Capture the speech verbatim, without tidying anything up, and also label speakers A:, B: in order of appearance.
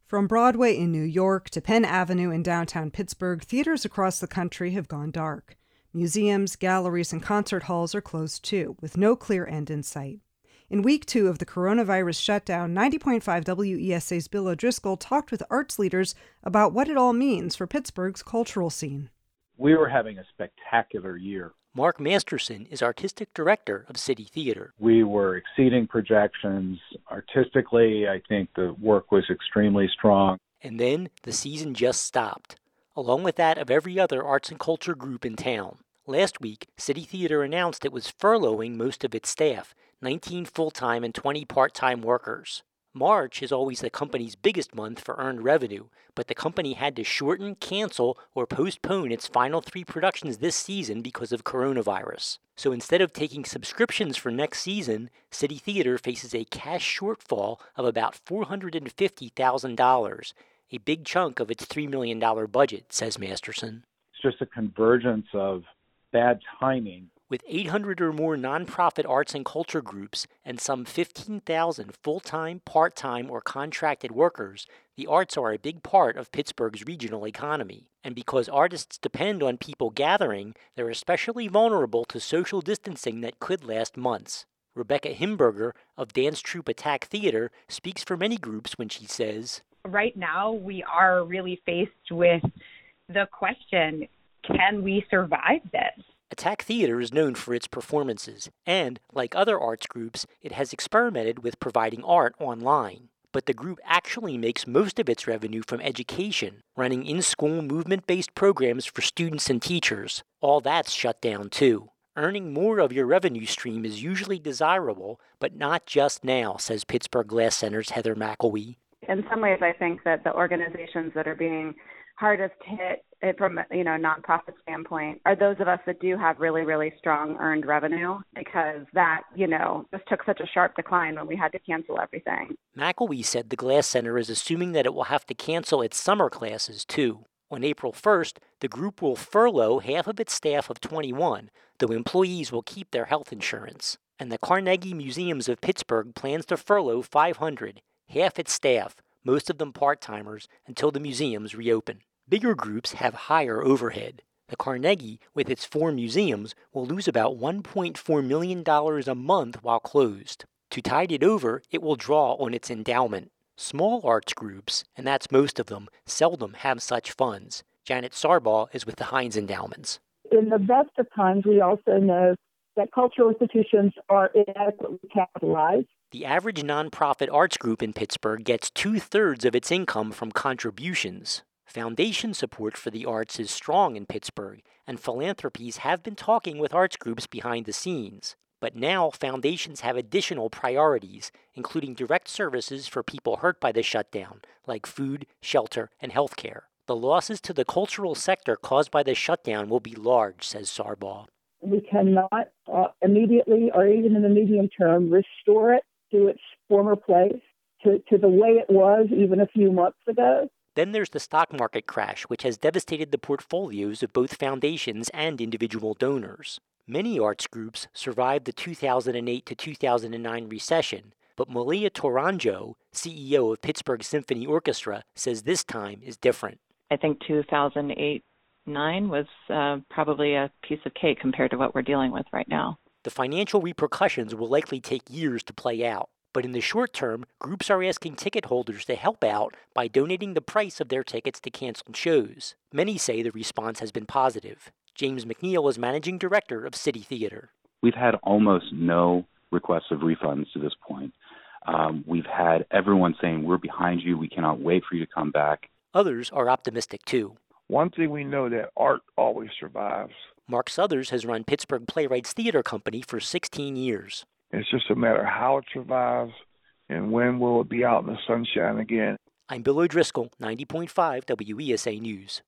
A: From Broadway in New York to Penn Avenue in downtown Pittsburgh, theaters across the country have gone dark. Museums, galleries, and concert halls are closed too, with no clear end in sight. In week two of the coronavirus shutdown, ninety point five W E S A's Bill O'Driscoll talked with arts leaders about what it all means for Pittsburgh's cultural scene.
B: We were having a spectacular year.
C: Mark Masterson is artistic director of City Theater.
B: We were exceeding projections. Artistically, I think the work was extremely strong.
C: And then the season just stopped, along with that of every other arts and culture group in town. Last week, City Theater announced it was furloughing most of its staff, nineteen full-time and twenty part-time workers. March is always the company's biggest month for earned revenue, but the company had to shorten, cancel, or postpone its final three productions this season because of coronavirus. So instead of taking subscriptions for next season, City Theater faces a cash shortfall of about four hundred fifty thousand dollars, a big chunk of its three million dollars budget, says Masterson.
B: It's just a convergence of bad timing.
C: With eight hundred or more nonprofit arts and culture groups and some fifteen thousand full-time, part-time, or contracted workers, the arts are a big part of Pittsburgh's regional economy. And because artists depend on people gathering, they're especially vulnerable to social distancing that could last months. Rebecca Himberger of dance troupe Attack Theater speaks for many groups when she says,
D: right now we are really faced with the question, can we survive this?
C: Attack Theater is known for its performances, and, like other arts groups, it has experimented with providing art online. But the group actually makes most of its revenue from education, running in-school movement-based programs for students and teachers. All that's shut down, too. Earning more of your revenue stream is usually desirable, but not just now, says Pittsburgh Glass Center's Heather McElwee.
E: In some ways, I think that the organizations that are being hardest hit from you know nonprofit standpoint are those of us that do have really, really strong earned revenue, because that, you know, just took such a sharp decline when we had to cancel everything.
C: McElwee said the Glass Center is assuming that it will have to cancel its summer classes, too. On April first, the group will furlough half of its staff of twenty-one, though employees will keep their health insurance. And the Carnegie Museums of Pittsburgh plans to furlough five hundred, half its staff, most of them part-timers, until the museums reopen. Bigger groups have higher overhead. The Carnegie, with its four museums, will lose about one point four million dollars a month while closed. To tide it over, it will draw on its endowment. Small arts groups, and that's most of them, seldom have such funds. Janet Sarbaugh is with the Heinz Endowments.
F: In the best of times, we also know that cultural institutions are inadequately capitalized.
C: The average nonprofit arts group in Pittsburgh gets two-thirds of its income from contributions. Foundation support for the arts is strong in Pittsburgh, and philanthropies have been talking with arts groups behind the scenes. But now foundations have additional priorities, including direct services for people hurt by the shutdown, like food, shelter, and health care. The losses to the cultural sector caused by the shutdown will be large, says Sarbaugh.
F: We cannot uh, immediately or even in the medium term restore it to its former place, to, to the way it was even a few months ago.
C: Then there's the stock market crash, which has devastated the portfolios of both foundations and individual donors. Many arts groups survived the two thousand eight to two thousand nine recession, but Malia Toranjo, C E O of Pittsburgh Symphony Orchestra, says this time is different.
G: I think two thousand eight nine was uh, probably a piece of cake compared to what we're dealing with right now.
C: The financial repercussions will likely take years to play out. But in the short term, groups are asking ticket holders to help out by donating the price of their tickets to canceled shows. Many say the response has been positive. James McNeil is managing director of City Theater.
H: We've had almost no requests of refunds to this point. Um, we've had everyone saying, we're behind you, we cannot wait for you to come back.
C: Others are optimistic too.
I: One thing we know, that art always survives.
C: Mark Southers has run Pittsburgh Playwrights Theater Company for sixteen years.
I: It's just a matter of how it survives and when will it be out in the sunshine again.
C: I'm Bill O'Driscoll, ninety point five W E S A News.